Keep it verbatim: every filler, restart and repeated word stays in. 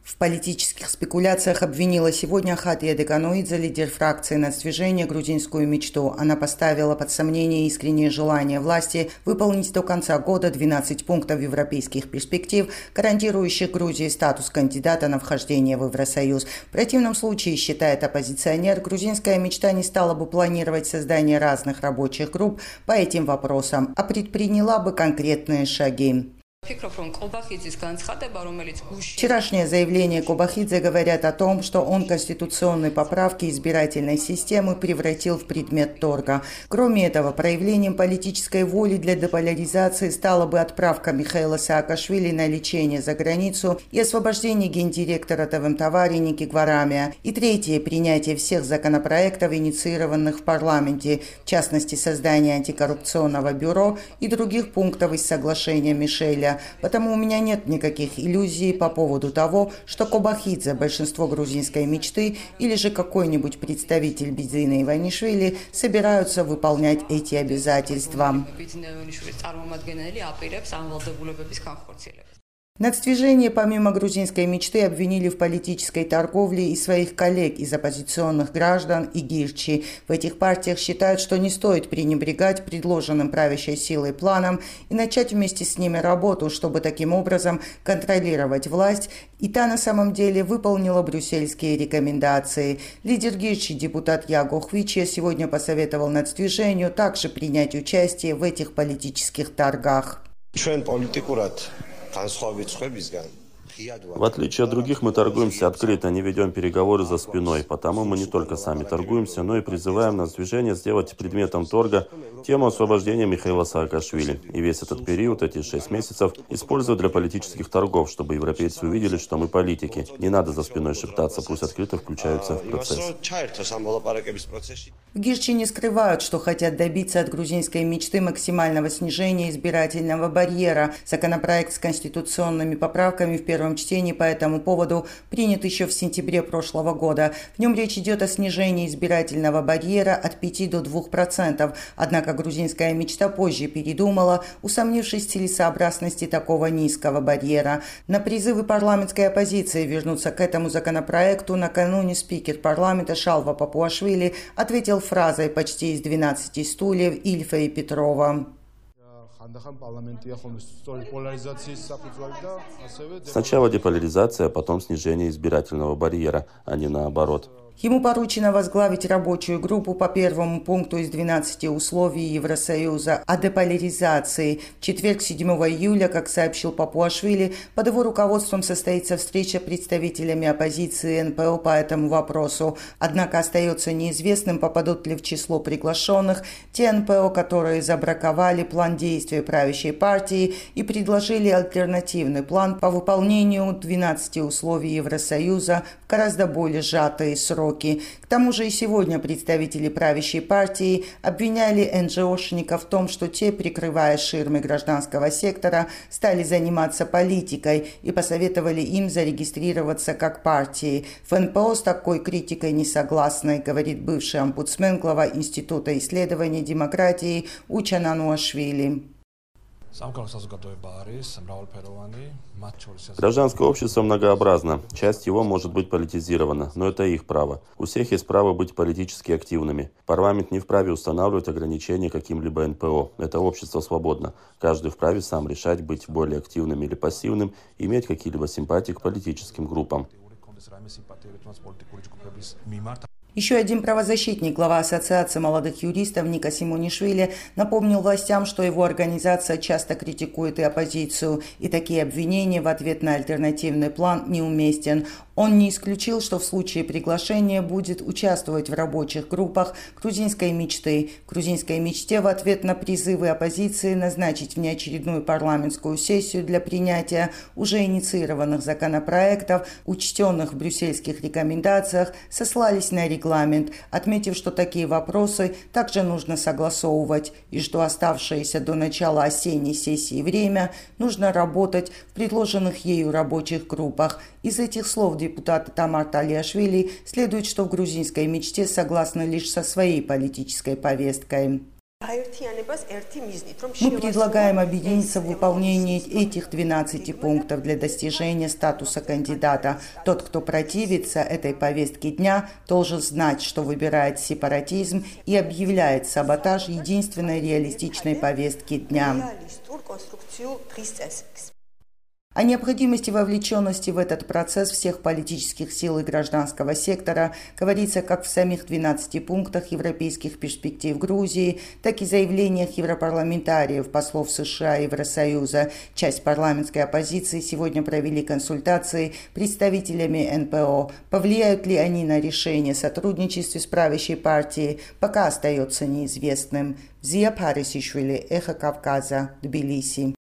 В политических спекуляциях обвинила сегодня Хатия Деканоидзе, лидер фракции «Нацдвижение», грузинскую мечту. Она поставила под сомнение искреннее желание власти выполнить до конца года двенадцать пунктов европейских перспектив, гарантирующих Грузии статус кандидата на вхождение в Евросоюз. В противном случае, считает оппозиционер, грузинская мечта не стала бы планировать создание разных рабочих групп по этим вопросам, а предприняла бы конкретные шаги. Вчерашнее заявление Кобахидзе говорят о том, что он конституционные поправки избирательной системы превратил в предмет торга. Кроме этого, проявлением политической воли для деполяризации стала бы отправка Михаила Саакашвили на лечение за границу и освобождение гендиректора ТВМ-Товари Ники Гварамия. И третье – принятие всех законопроектов, инициированных в парламенте, в частности, создание антикоррупционного бюро и других пунктов из соглашения Мишеля. Потому у меня нет никаких иллюзий по поводу того, что Кобахидзе, большинство грузинской мечты или же какой-нибудь представитель Бидзина Иванишвили собираются выполнять эти обязательства. Нацдвижение помимо грузинской мечты обвинили в политической торговле и своих коллег из оппозиционных граждан и Гирчи. В этих партиях считают, что не стоит пренебрегать предложенным правящей силой планом и начать вместе с ними работу, чтобы таким образом контролировать власть, и та на самом деле выполнила брюссельские рекомендации. Лидер Гирчи, депутат Яго Хвичи, сегодня посоветовал Нацдвижению также принять участие в этих политических торгах. В отличие от других, мы торгуемся открыто, не ведем переговоры за спиной. Потому мы не только сами торгуемся, но и призываем Нацдвижение сделать предметом торга тему освобождения Михаила Саакашвили. И весь этот период, эти шесть месяцев, используют для политических торгов, чтобы европейцы увидели, что мы политики. Не надо за спиной шептаться, пусть открыто включаются в процесс. В Гирчи не скрывают, что хотят добиться от грузинской мечты максимального снижения избирательного барьера. Законопроект с конституционными поправками в первом чтении по этому поводу принят еще в сентябре прошлого года. В нем речь идет о снижении избирательного барьера от пяти до двух процентов. Однако грузинская мечта позже передумала, усомнившись в целесообразности такого низкого барьера. На призывы парламентской оппозиции вернуться к этому законопроекту накануне спикер парламента Шалва Папуашвили ответил фразой почти из двенадцати стульев Ильфа и Петрова. Сначала деполяризация, а потом снижение избирательного барьера, а не наоборот. Ему поручено возглавить рабочую группу по первому пункту из двенадцати условий Евросоюза о деполяризации. В четверг, седьмого июля, как сообщил Папуашвили, под его руководством состоится встреча с представителями оппозиции эн пэ о по этому вопросу. Однако остается неизвестным, попадут ли в число приглашенных те эн пэ о, которые забраковали план действий правящей партии и предложили альтернативный план по выполнению двенадцати условий Евросоюза в гораздо более сжатые сроки. К тому же и сегодня представители правящей партии обвиняли эн джи о-шников в том, что те, прикрывая ширмы гражданского сектора, стали заниматься политикой и посоветовали им зарегистрироваться как партии. В эн пэ о с такой критикой не согласны, говорит бывший омбудсмен, глава Института исследований демократии Уча Нануашвили. Гражданское общество многообразно. Часть его может быть политизирована, но это их право. У всех есть право быть политически активными. Парламент не вправе устанавливать ограничения каким-либо эн пэ о. Это общество свободно. Каждый вправе сам решать, быть более активным или пассивным, иметь какие-либо симпатии к политическим группам. Еще один правозащитник, глава Ассоциации молодых юристов Ника Симонишвили, напомнил властям, что его организация часто критикует и оппозицию, и такие обвинения в ответ на альтернативный план неуместен. Он не исключил, что в случае приглашения будет участвовать в рабочих группах грузинской мечты. Грузинской мечте в ответ на призывы оппозиции назначить внеочередную парламентскую сессию для принятия уже инициированных законопроектов, учтенных в брюссельских рекомендациях, сослались на регламент, отметив, что такие вопросы также нужно согласовывать и что оставшееся до начала осенней сессии время нужно работать в предложенных ею рабочих группах. Из этих слов депутата Тамар Талиашвили следует, что в грузинской мечте согласны лишь со своей политической повесткой. Мы предлагаем объединиться в выполнении этих двенадцати пунктов для достижения статуса кандидата. Тот, кто противится этой повестке дня, должен знать, что выбирает сепаратизм и объявляет саботаж единственной реалистичной повестки дня. О необходимости вовлеченности в этот процесс всех политических сил и гражданского сектора говорится как в самих двенадцати пунктах европейских перспектив Грузии, так и заявлениях европарламентариев, послов США и Евросоюза. Часть парламентской оппозиции сегодня провели консультации представителями эн пэ о. Повлияют ли они на решение о сотрудничестве с правящей партией, пока остается неизвестным. Зия Парисишвили, Эхо Кавказа, Тбилиси.